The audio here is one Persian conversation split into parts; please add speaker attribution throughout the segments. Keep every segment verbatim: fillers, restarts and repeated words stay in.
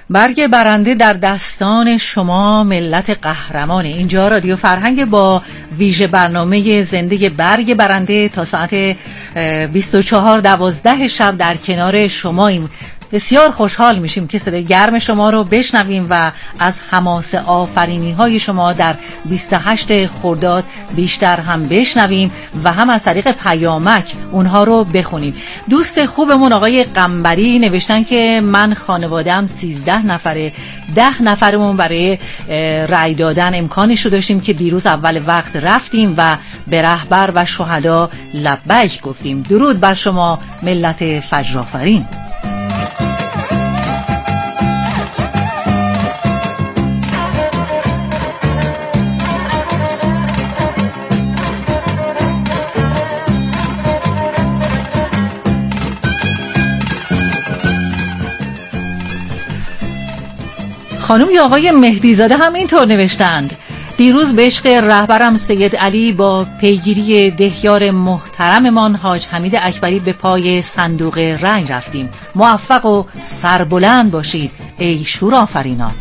Speaker 1: برگ برنده در دستان شما ملت قهرمان. اینجا رادیو فرهنگ با ویژه برنامه زنده برگ برنده تا ساعت بیست و چهار دوازده شب در کنار شماییم. بسیار خوشحال میشیم که صدای گرم شما رو بشنویم و از حماس آفرینی های شما در بیست و هشت خرداد بیشتر هم بشنویم و هم از طریق پیامک اونها رو بخونیم. دوست خوبمون آقای قنبری نوشتن که من خانواده‌ام سیزده نفره، ده نفرمون برای رأی دادن امکانش رو داشتیم که دیروز اول وقت رفتیم و به رهبر و شهدا لبیک گفتیم. درود بر شما ملت فجرآفرین. خانم یا آقای مهدی زاده هم اینطور نوشتند: دیروز به عشق رهبرم سید علی با پیگیری دهیار محترممان حاج حمید اکبری به پای صندوق رأی رفتیم. موفق و سربلند باشید ای شورآفرینان.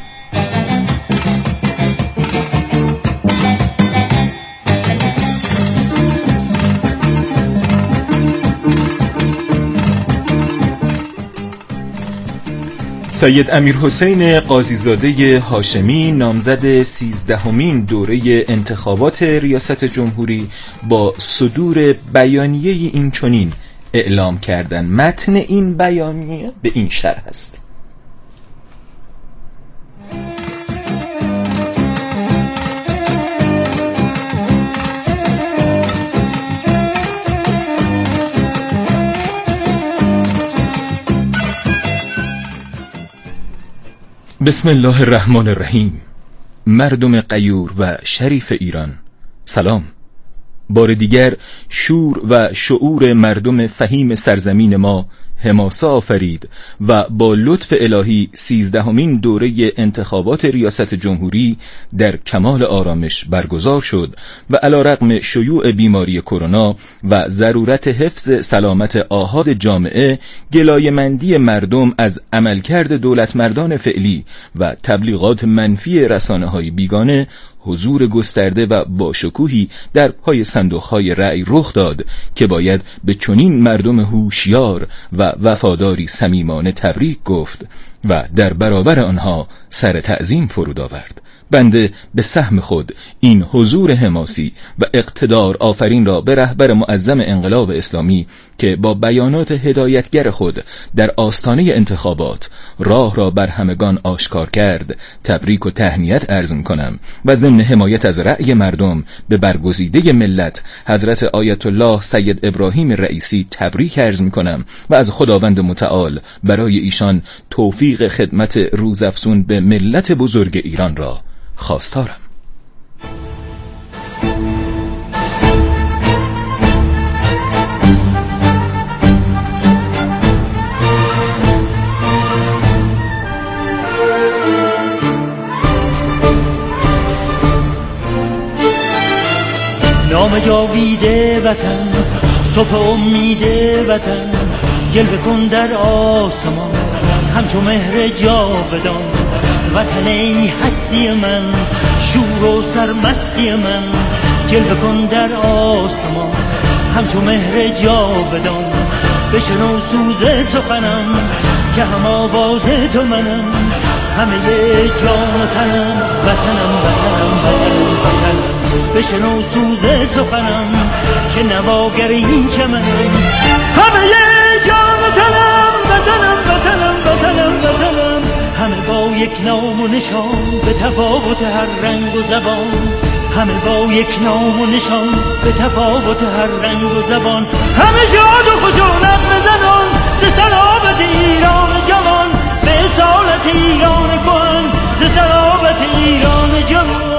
Speaker 2: سید امیرحسین قاضیزاده هاشمی نامزد سیزدهمین دوره انتخابات ریاست جمهوری با صدور بیانیه این چنین اعلام کردن. متن این بیانیه به این شرح است: بسم الله الرحمن الرحیم. مردم غیور و شریف ایران سلام. بار دیگر شور و شعور مردم فهیم سرزمین ما حماسه آفرید و با لطف الهی سیزدهمین دوره انتخابات ریاست جمهوری در کمال آرامش برگزار شد و علی رغم شیوع بیماری کرونا و ضرورت حفظ سلامت آحاد جامعه، گلایه‌مندی مردم از عملکرد دولتمردان فعلی و تبلیغات منفی رسانه‌های بیگانه، حضور گسترده و باشکوهی در پای صندوق‌های رأی رخ داد که باید به چنین مردم هوشیار و وفاداری صمیمانه تبریک گفت و در برابر آنها سر تعظیم فرود آورد. بنده به سهم خود این حضور حماسی و اقتدار آفرین را به رهبر معظم انقلاب اسلامی که با بیانات هدایتگر خود در آستانه انتخابات راه را بر همگان آشکار کرد تبریک و تهنیت عرض کنم و ضمن حمایت از رأی مردم به برگزیده ملت حضرت آیت الله سید ابراهیم رئیسی تبریک عرض کنم و از خداوند متعال برای ایشان توفیق خدمت روزافزون به ملت بزرگ ایران را خواستارم.
Speaker 3: نام جاویده وطن، صبح امید وطن، جلوه کن در آسمان همچو مهر جاودان. وطن ای هستی من، شور و سرمستی من، جلوه کن در آسمان همچو مهر جاودان. بشنو سوز سخنم که هم آواز تو منم، همه جان و تنم وطنم وطنم وطنم وطنم. بشنو سوز سخنم که نواگر این چمنم، همه جان و تنم وطنم وطنم وطنم وطنم. همه با یک نام و نشان به تفاوت هر رنگ و زبان، همه با یک نام و نشان به تفاوت هر رنگ و زبان. همه شاد و خوش و نغمه زنان ز صلابت ایران جوان، به اصالت ایران کهن ز صلابت ایران جوان.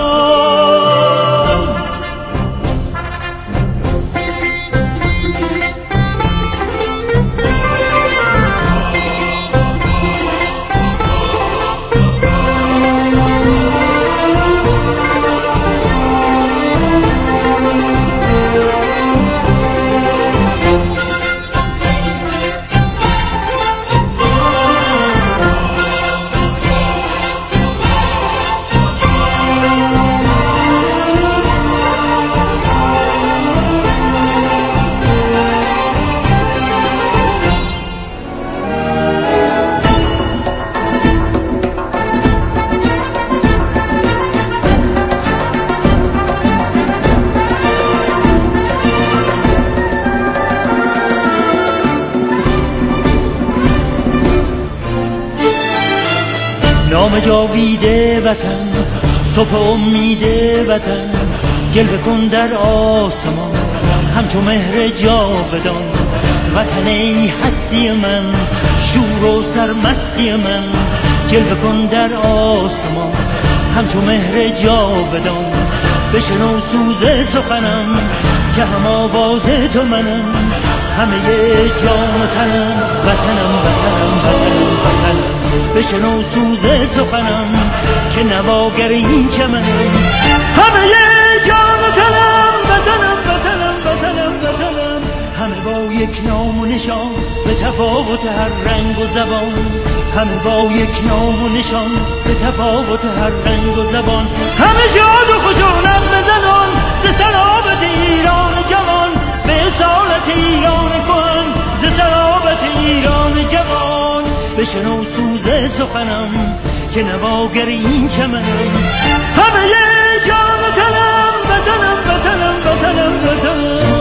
Speaker 3: نام جاویده وطن، صبح امید وطن، جلوه کن در آسمان همچون مهر جاودان. وطن ای هستی من، شور و سرمستی من، جلوه کن در آسمان همچون مهر جاودان. بشنو سوز سخنم که هم آواز تو منم، همه جان و تنم وطنم وطنم وطنم وطنم. بشنو سوز سخنم که نواگر این چمنم، همه جان و تنم وطنم وطنم وطنم وطنم. همه با یک نام و نشان به تفاوت هر رنگ و زبان، همه با یک نام و نشان به تفاوت هر رنگ و زبان. همه شاد و خوش و نغمه زنان ز صلابت ایران جوان، به اصالت ایران کهن ز صلابت ایران جوان. بشنو سوز سخنم که نواگر این چمنم، همه جان و تنم وطنم وطنم وطنم وطنم.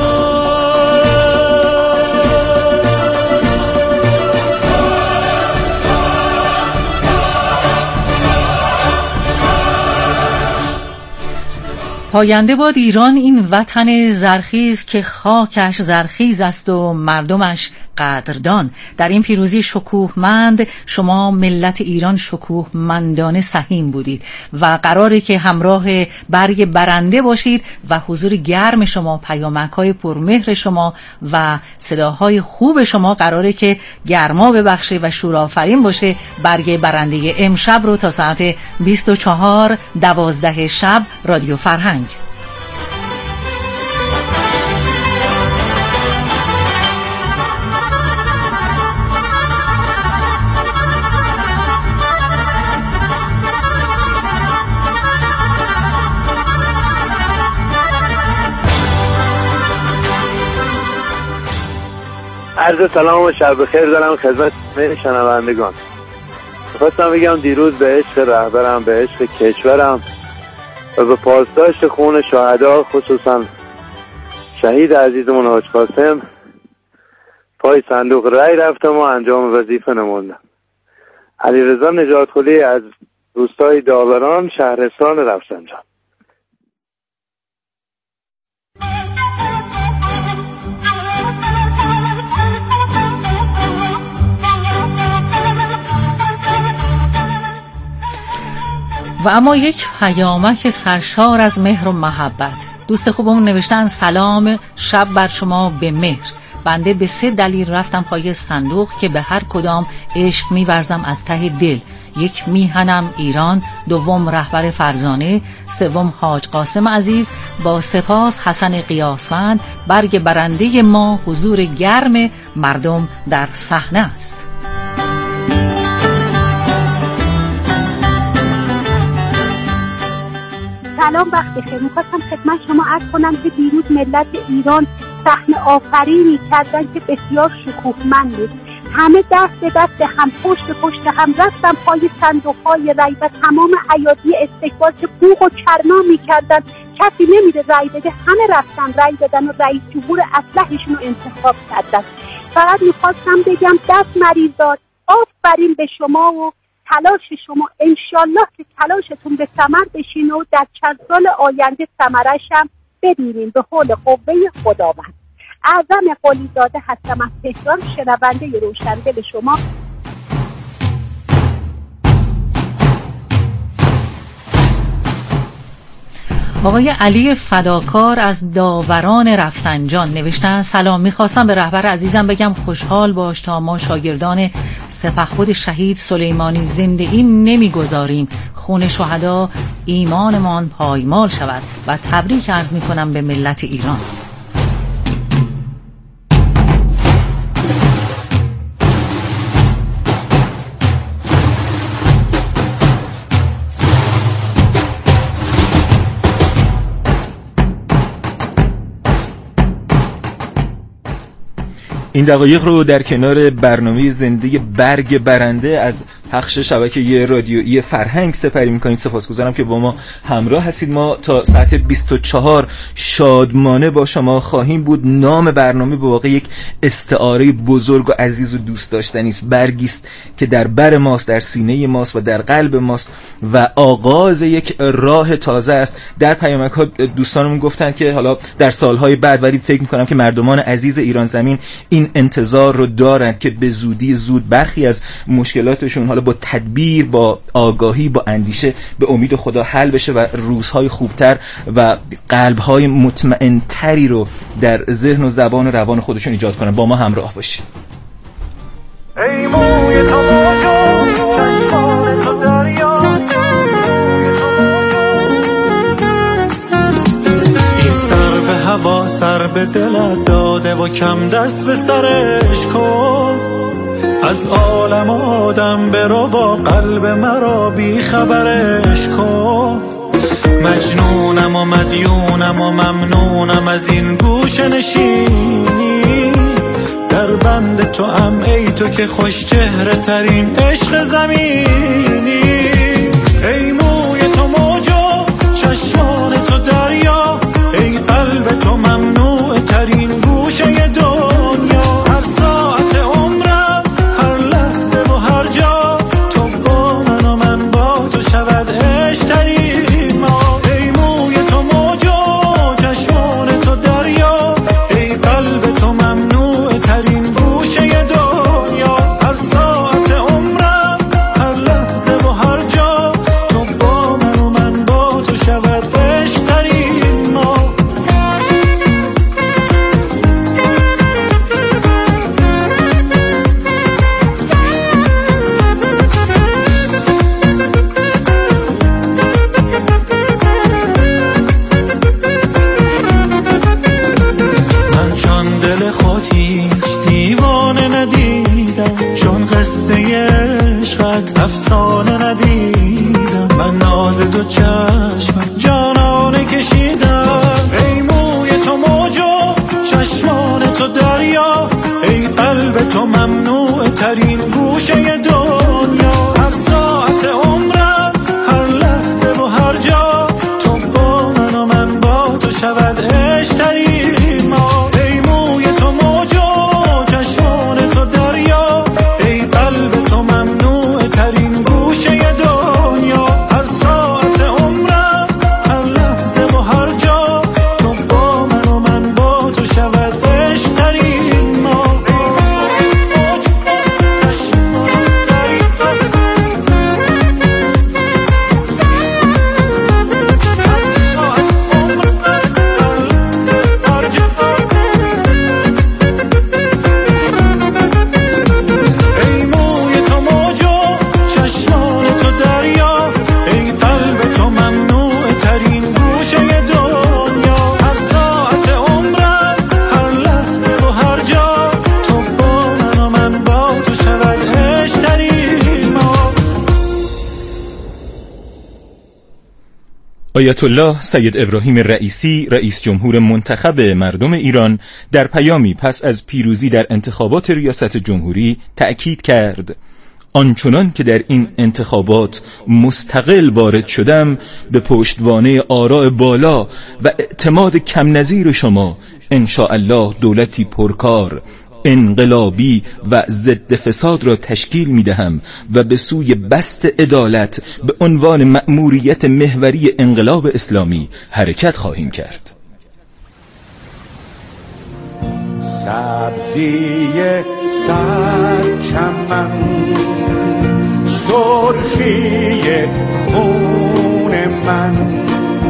Speaker 1: پاینده باد ایران، این وطن زرخیز که خاکش زرخیز است و مردمش قدردان. در این پیروزی شکوهمند شما ملت ایران شکوهمندانه سهیم بودید و قراره که همراه برگ برنده باشید و حضور گرم شما، پیامک‌های پرمهر شما و صداهای خوب شما قراره که گرما ببخشه و شورآفرین باشه. برگ برنده امشب رو تا ساعت بیست و چهار دوازده شب رادیو فرهنگ.
Speaker 4: عرض سلام و شب بخیر دارم خدمت شنوندگان. خواستم بگم دیروز به عشق رهبرم، به عشق کشورم و به پاسداشت خون شهدا، خصوصا شهید عزیزمون حاج قاسم، پای صندوق رای رفتم و انجام وظیفه نموندم. علیرضا نجاتخلی از روستای داوران، شهرستان رفسنجان.
Speaker 1: و اما یک پیامک سرشار از مهر و محبت. دوست خوبمون نوشتن سلام شب بر شما به مهر. بنده به سه دلیل رفتم پای صندوق که به هر کدام عشق می‌ورزم از ته دل. یک میهنم ایران، دوم رهبر فرزانه، سوم حاج قاسم عزیز. با سپاس حسن قیاسفند. برگ برنده ما حضور گرم مردم در صحنه است.
Speaker 5: سلام، وقت بخیر. می‌خواستم خدمت شما عرض کنم که دیروز ملت ایران صحنه آفرینی کردن که بسیار شکوهمند بود. همه دست به دست هم، پشت به پشت هم رفتن پای صندوق‌های رای و تمام ایادی استقبال که بوق و کرنا می‌کردن کسی نمیره رای بده، همه رفتن رای بدن و رئیس جمهور اصلحشون رو انتخاب کردن. فقط می‌خواستم بگم دست مریضات، آفرین به شما و تلاش شما. انشالله که تلاشتون به ثمر بشین و در چند سال آینده ثمرش هم ببینیم به حول قوه خداوند. اعظم قلیزاده هستم از تهران، شنونده روشندل شما.
Speaker 1: آقای علی فداکار از داوران رفسنجان نوشتن سلام، میخواستم به رهبر عزیزم بگم خوشحال باش تا ما شاگردان سپهبد شهید سلیمانی زندگی نمیگذاریم، خون شهدا ایمانمان پایمال شود و تبریک عرض میکنم به ملت ایران.
Speaker 2: این دقایق رو در کنار برنامه زنده برگ برنده از پخش شبکه رادیویی فرهنگ سپری می‌کنید. سپاسگزارم که با ما همراه هستید. ما تا ساعت بیست و چهار شادمانه با شما خواهیم بود. نام برنامه به واقع یک استعاره بزرگ و عزیز و دوست داشتنی است. برگی است که در بر ماست، در سینه ماست و در قلب ماست و آغاز یک راه تازه است. در پیامک‌ها دوستانمون گفتن که حالا در سالهای بعد، ولی فکر می‌کنم که مردمان عزیز ایران زمین این انتظار رو دارند که به زودی زود برخی از مشکلاتشون حالا با تدبیر، با آگاهی، با اندیشه به امید خدا حل بشه و روزهای خوبتر و قلبهای مطمئنتری رو در ذهن و زبان و روان خودشون ایجاد کنن. با ما همراه باشید.
Speaker 6: ای موی تو موجو چشمان تو دریا، این سر به هوا سر به دلت داده و کم دست به سرش کن. از عالم آدم برو با قلب مرا بی خبرش کن. مجنونم و مدیونم و ممنونم از این گوشه نشینی، در بند تو ام ای تو که خوش چهره ترین عشق زمینی. ای موی تو موجو چشمان تو دریا، ای قلب تو ممنوع ترین گوشه دنیا. هر ساعت عمرم هر لحظه و هر جا تو با من و من با تو شود عشق ترین ما. ای موی تو موجو چشمان تو دریا، ای قلب تو ممنوع ترین گوشه دنیا. هر ساعت عمرم هر لحظه و هر جا تو با من و من با تو شود عشق ترین ما. من چون دل خود هیچ دیوانه ندیدم، چون قصه عشقت افسانه ندیدم. من ناز دو چشم جانانه کشیدم. ای موی تو موجو چشمان تو دریا، ای قلب تو ممنوع ترین گوشه دنیا. هر ساعت عمرم هر لحظه و هر جا تو با من و من با تو شود عشق ترین ما. ای موی تو موجو چشمان تو دریا، ای قلب تو ممنوع ترین گوشه دنیا. هر ساعت عمرم هر لحظه و هر جا تو با من و من با تو شود عشق ترین ما. ای موی تو موجو چشمان تو دریا، ای قلب تو ممنوع ترین گوشه دنیا. هر ساعت عمرم هر لحظه و هر جا تو با من و من با تو شود عشق ترین ما.
Speaker 2: آیت الله سید ابراهیم رئیسی، رئیس جمهور منتخب مردم ایران، در پیامی پس از پیروزی در انتخابات ریاست جمهوری تأکید کرد: آنچنان که در این انتخابات مستقل وارد شدم، به پشتوانه آراء بالا و اعتماد کم نظیر شما انشاءالله دولتی پرکار، انقلابی و ضد فساد را تشکیل می دهم و به سوی بسط عدالت به عنوان مأموریت محوری انقلاب اسلامی حرکت خواهیم کرد.
Speaker 7: سبزی سر چمن، سرخی خون من،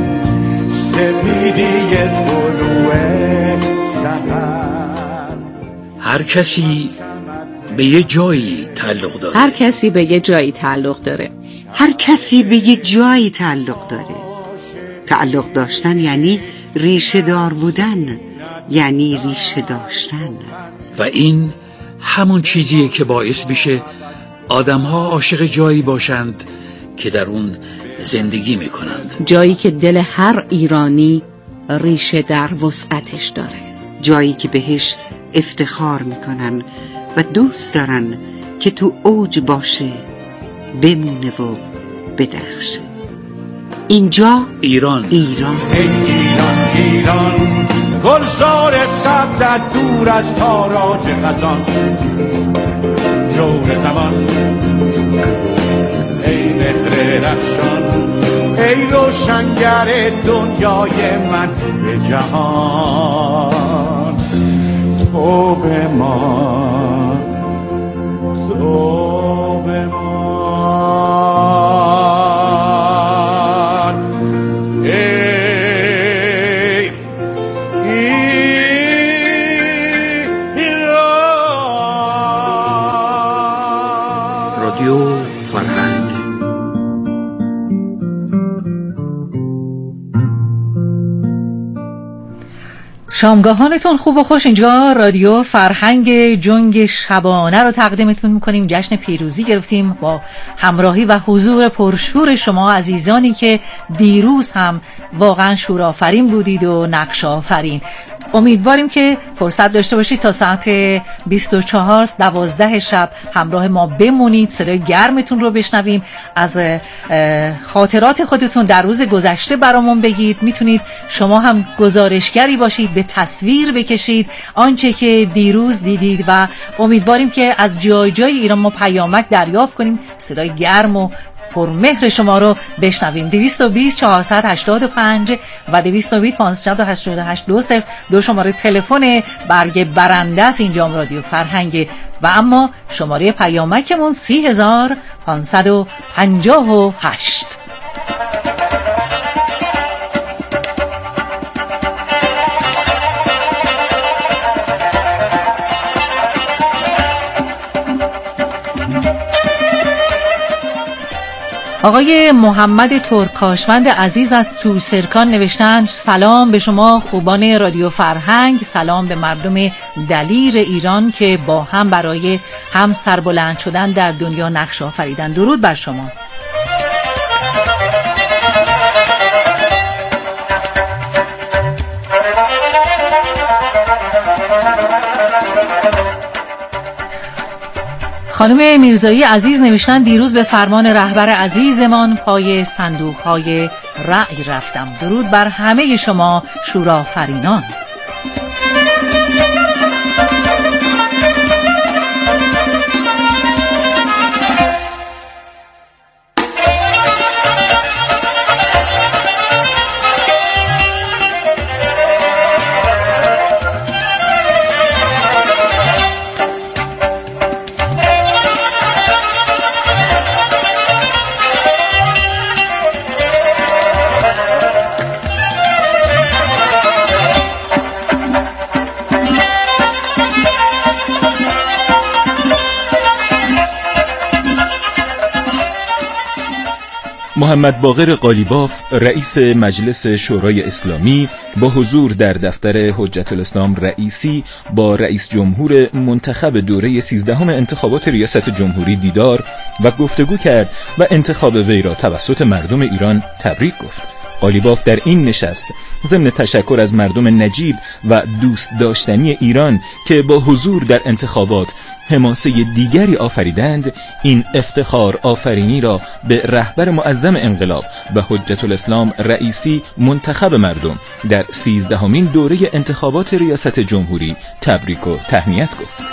Speaker 7: سپیدی طلوع سحر.
Speaker 8: هر کسی به یه جایی تعلق داره.
Speaker 1: هر کسی به یه جایی تعلق داره.
Speaker 9: هر کسی به یه جایی تعلق داره. تعلق داشتن یعنی ریشه دار بودن، یعنی ریشه داشتن.
Speaker 8: و این همون چیزیه که باعث میشه آدم‌ها عاشق جایی باشند که در اون زندگی میکنند.
Speaker 1: جایی که دل هر ایرانی ریشه در وسعتش داره.
Speaker 9: جایی که بهش افتخار میکنن و دوست دارن که تو اوج باشه، بمونه و بدرخشه. اینجا
Speaker 8: ایران
Speaker 9: ایران
Speaker 7: ایران ایران گلزار سبز دور از تاراج خزان، جور زمان ای مهر رخشان، ای روشنگر دنیای من به جهان. تو به ما، تو به ما
Speaker 1: شامگاهانتون خوب و خوش. اینجا رادیو فرهنگ جنگ شبانه رو تقدیمتون میکنیم. جشن پیروزی گرفتیم با همراهی و حضور پرشور شما عزیزانی که دیروز هم واقعا شورآفرین بودید و نقش آفرین. امیدواریم که فرصت داشته باشید تا ساعت بیست و چهار دوازده شب همراه ما بمونید، صدای گرمتون رو بشنویم، از خاطرات خودتون در روز گذشته برامون بگید. میتونید شما هم گزارشگری باشید، به تصویر بکشید آنچه که دیروز دیدید و امیدواریم که از جای جای ایران ما پیامک دریافت کنیم، صدای گرم و پرمهر شما رو بشنویم. دویست و بیست چهارصد و هشتاد و پنج و دویست و بیست پانصد و هشتاد و هشت دو صفر دو شماره تلفن برگ برنده است اینجا رادیو فرهنگ. و اما شماره پیامکمون سی هزار پانصد و پنجاه و هشت. آقای محمد ترکاشوند عزیز از توسرکان نوشتن سلام به شما خوبان رادیو فرهنگ، سلام به مردم دلیر ایران که با هم برای هم سربلند شدن در دنیا نقش آفریدن. درود بر شما. خانم میرزایی عزیز نوشتن دیروز به فرمان رهبر عزیزمان پای صندوق‌های رأی رفتم. درود بر همه شما شورآفرینان.
Speaker 2: محمد باقر قالیباف رئیس مجلس شورای اسلامی با حضور در دفتر حجت الاسلام رئیسی با رئیس جمهور منتخب دوره سیزدهم انتخابات ریاست جمهوری دیدار و گفتگو کرد و انتخاب وی را توسط مردم ایران تبریک گفت. قالیباف در این نشست ضمن تشکر از مردم نجیب و دوست داشتنی ایران که با حضور در انتخابات حماسه دیگری آفریدند، این افتخار آفرینی را به رهبر معظم انقلاب و حجت الاسلام رئیسی منتخب مردم در سیزدهمین دوره انتخابات ریاست جمهوری تبریک و تهنیت گفت.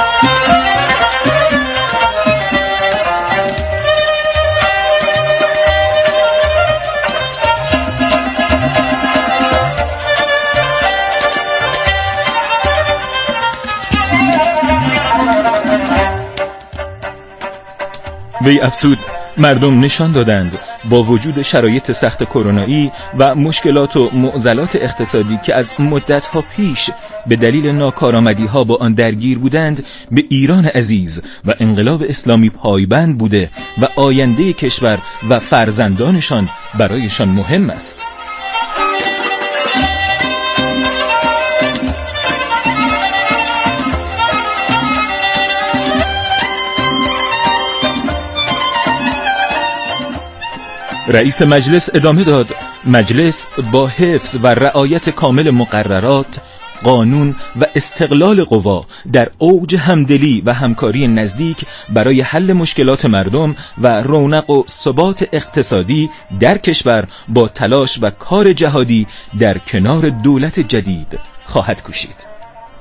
Speaker 2: وی افزود مردم نشان دادند با وجود شرایط سخت کرونایی و مشکلات و معضلات اقتصادی که از مدت‌ها پیش به دلیل ناکارآمدی‌ها با آن درگیر بودند، به ایران عزیز و انقلاب اسلامی پایبند بوده و آینده کشور و فرزندانشان برایشان مهم است. رئیس مجلس ادامه داد مجلس با حفظ و رعایت کامل مقررات قانون و استقلال قوا در اوج همدلی و همکاری نزدیک برای حل مشکلات مردم و رونق و ثبات اقتصادی در کشور با تلاش و کار جهادی در کنار دولت جدید خواهد کوشید.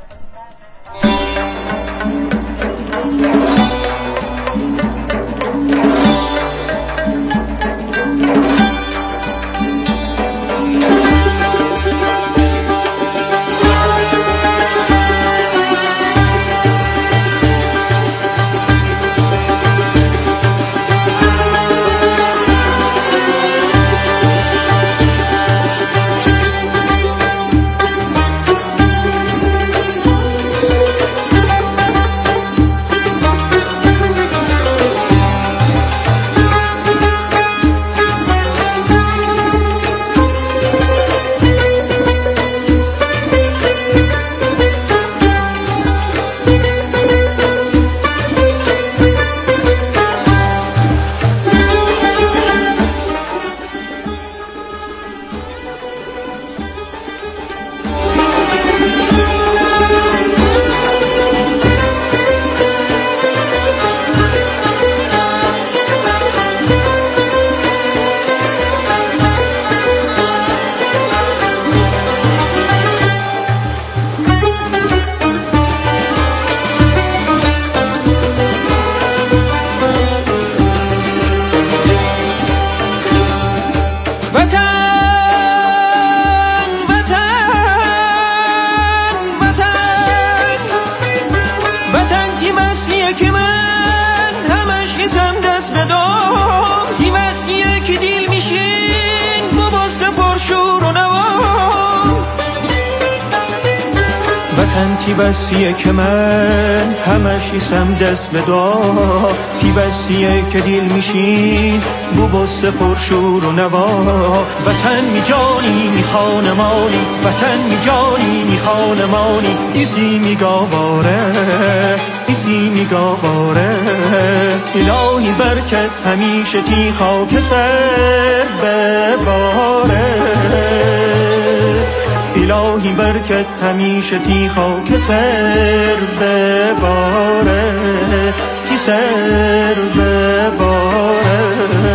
Speaker 6: پیوستیه که من همش ایسم دست به دعا، پیوستیه که دیل میشین بو بسته پرشور و نوا. وطن می جانی می خانمانی، وطن می جانی می خانمانی، ایزی می گاواره ایزی می گاواره. الهی برکت همیشه تی خاک سر بباره، الهی برکت همیشه تی خاک سر بباره، تی سر بباره.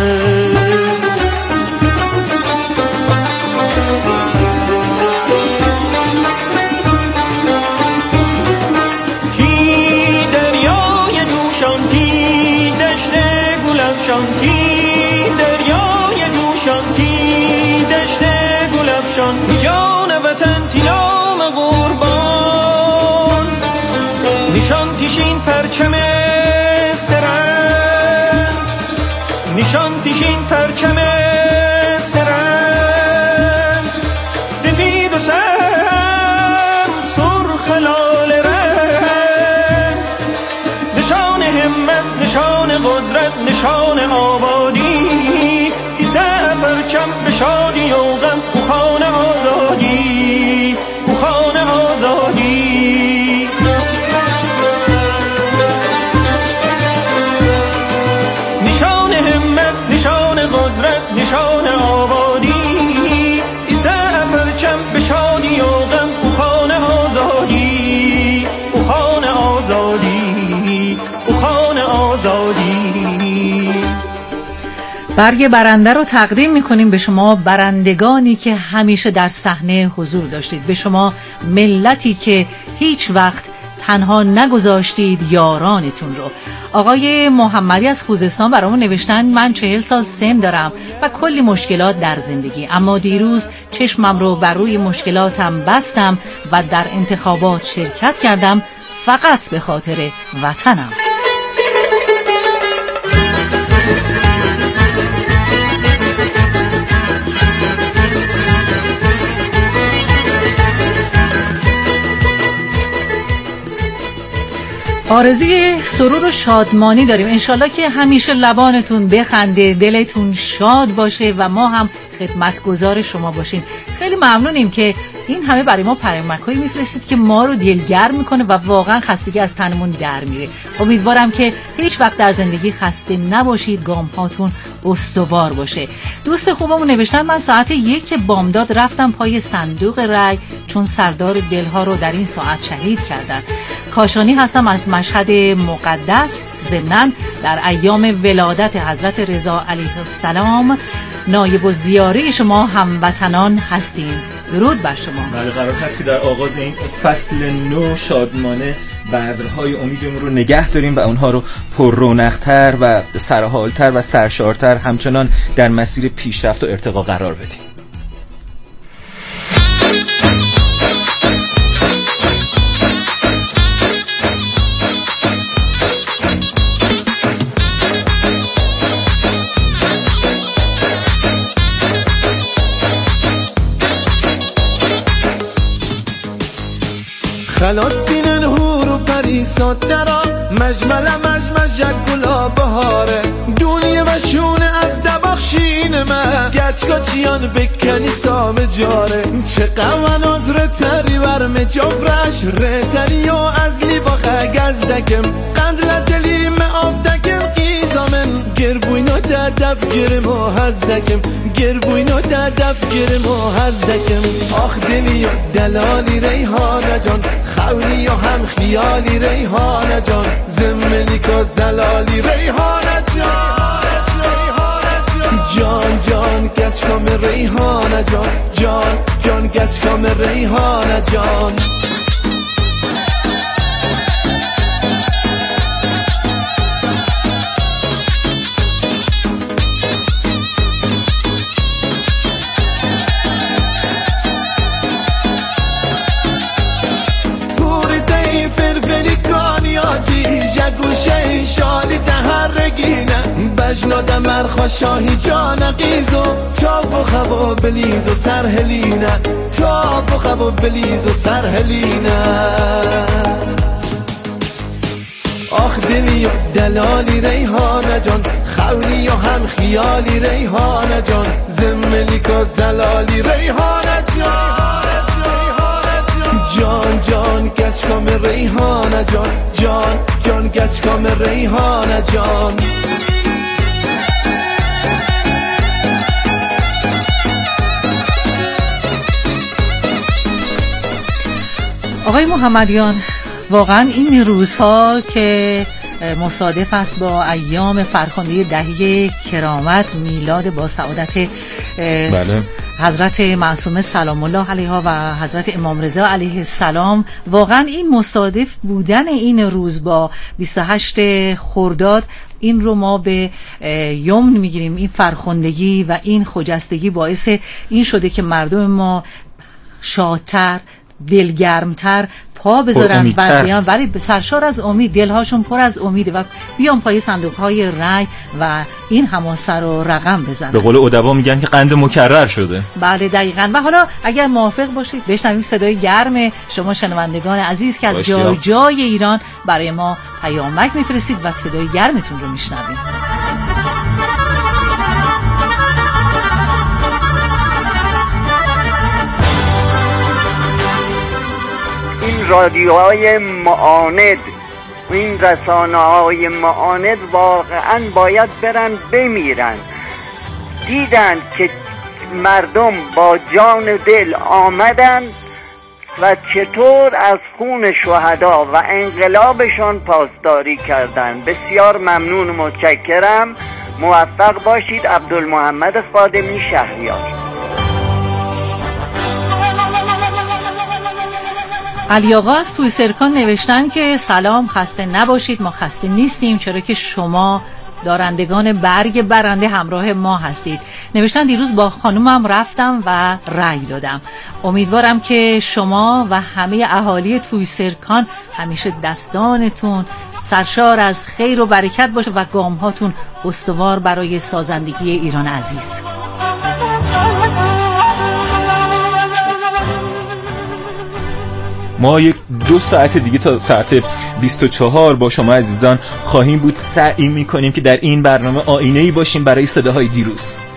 Speaker 6: تی دریای نوشان، تی دشت گلفشان، تی دریای نوشان، تی دشت گلفشان. جان وطن تی نام قربان، نشان تیشین پرچم سرن، نشان تیشین پرچم سرن. سفید و سر سرخ لاله رنگ، نشان همت، نشان قدرت، نشان آبادی. ایسه پرچم به شادی و غم، او خانه آزادی، او خانه آزادی. نشان همت، نشان قدرت، نشان آبادی. ایسه پرچم به شادی و غم، او خانه آزادی، او خانه آزادی، او خانه آزادی.
Speaker 1: برگ برنده رو تقدیم میکنیم به شما برندگانی که همیشه در صحنه حضور داشتید، به شما ملتی که هیچ وقت تنها نگذاشتید یارانتون رو. آقای محمدی از خوزستان برامون نوشتن من چهل سال سن دارم و کلی مشکلات در زندگی، اما دیروز چشمم رو بر روی مشکلاتم بستم و در انتخابات شرکت کردم فقط به خاطر وطنم. آرزوی سرور و شادمانی داریم، انشالله که همیشه لبانتون بخنده، دلتون شاد باشه و ما هم خدمتگزار شما باشیم. خیلی ممنونیم که این همه برای ما پیامک‌هایی میفرستید که ما رو دلگرم میکنه و واقعا خستگی از تنمون در میره. امیدوارم که هیچ وقت در زندگی خسته نباشید، گام هاتون استوار باشه. دوست خوبمون نوشتن من ساعت یک بامداد رفتم پای صندوق رای چون سردار دلها رو در این ساعت شهید کردن. کاشانی هستم از مشهد مقدس. ضمناً در ایام ولادت حضرت رضا علیه السلام نایب الزیاره شما هموطنان هستیم. درود بر شما.
Speaker 2: بله، قرار هست که در آغاز این فصل نو شادمانه بذرهای امیدمون رو نگه داریم و اونها رو پر رونق‌تر و سرحال‌تر و سرشارتر همچنان در مسیر پیشرفت و ارتقا قرار بدیم.
Speaker 10: خلات بینن هور و پریسات درا مجمل مجمج گلا بهاره دونیه و شونه از دباخشین من گچگاچیان بکنی سام جاره چه قوان از رتری ورم جفرش رتری و از لیباخه گزدکم قندل دلیم آفدکم قیزامن گربوینو در دف گرم و هزدکم گربوینو در دف گرم و هزدکم آخ دلی و دلالی ریحانه جان خولی و هم خیالی ریحانه جان زملی که زلالی ریحانه جان جان جان گچ کام ریحانه جان جان جان گچ کام ریحانه جان گوشه شالی تهرگینه بجنادم مرخوا شاهی جان قیزو تاب و خوا بلیز و سرهلینه تاب و خوا بلیز و سرهلینه آخ دلی و دلالی ریحانه جان خولی و هم خیالی ریحانه جان زملی که زلالی ریحانه جان جان جان گچ کام ریحانه جان جان جان گچ کام ریحانه جان
Speaker 1: آقای محمدیان، واقعا این روزها که مصادف است با ایام فرخنده دهه کرامت میلاد با سعادت
Speaker 2: بله.
Speaker 1: حضرت معصومه سلام الله علیها و حضرت امام رضا علیه السلام، واقعا این مصادف بودن این روز با بیست و هشت خرداد این رو ما به یمن میگیریم. این فرخندگی و این خجستگی باعث این شده که مردم ما شادتر، دلگرمتر پا بذارن بر بیان، ولی سرشار از امید، دلهاشون پر از امیده و بیان پای صندوق‌های رای و این حماسه رو رقم بزنن.
Speaker 2: به قول ادبا میگن که قند مکرر شده.
Speaker 1: بله دقیقاً. و حالا اگر موافق باشید بشنویم صدای گرم شما شنوندگان عزیز که از جای جای ایران برای ما پیامک میفرستید و صدای گرمتون رو میشنویم.
Speaker 11: رادیوهای معاند، این رسانه های معاند واقعا باید برن بمیرن. دیدن که مردم با جان و دل آمدن و چطور از خون شهدا و انقلابشان پاسداری کردن. بسیار ممنون و متشکرم. موفق باشید. عبدالمحمد خادمی، شهریار.
Speaker 1: علی آقا از توی سرکان نوشتن که سلام، خسته نباشید، ما خسته نیستیم چرا که شما دارندگان برگ برنده همراه ما هستید. نوشتن دیروز با خانومم رفتم و رأی دادم. امیدوارم که شما و همه اهالی توی سرکان همیشه دستانتون سرشار از خیر و برکت باشه و گامهاتون استوار برای سازندگی ایران عزیز.
Speaker 2: ما یک دو ساعت دیگه تا ساعت بیست و چهار با شما عزیزان خواهیم بود. سعی میکنیم که در این برنامه آینه‌ای باشیم برای صداهای دیروز.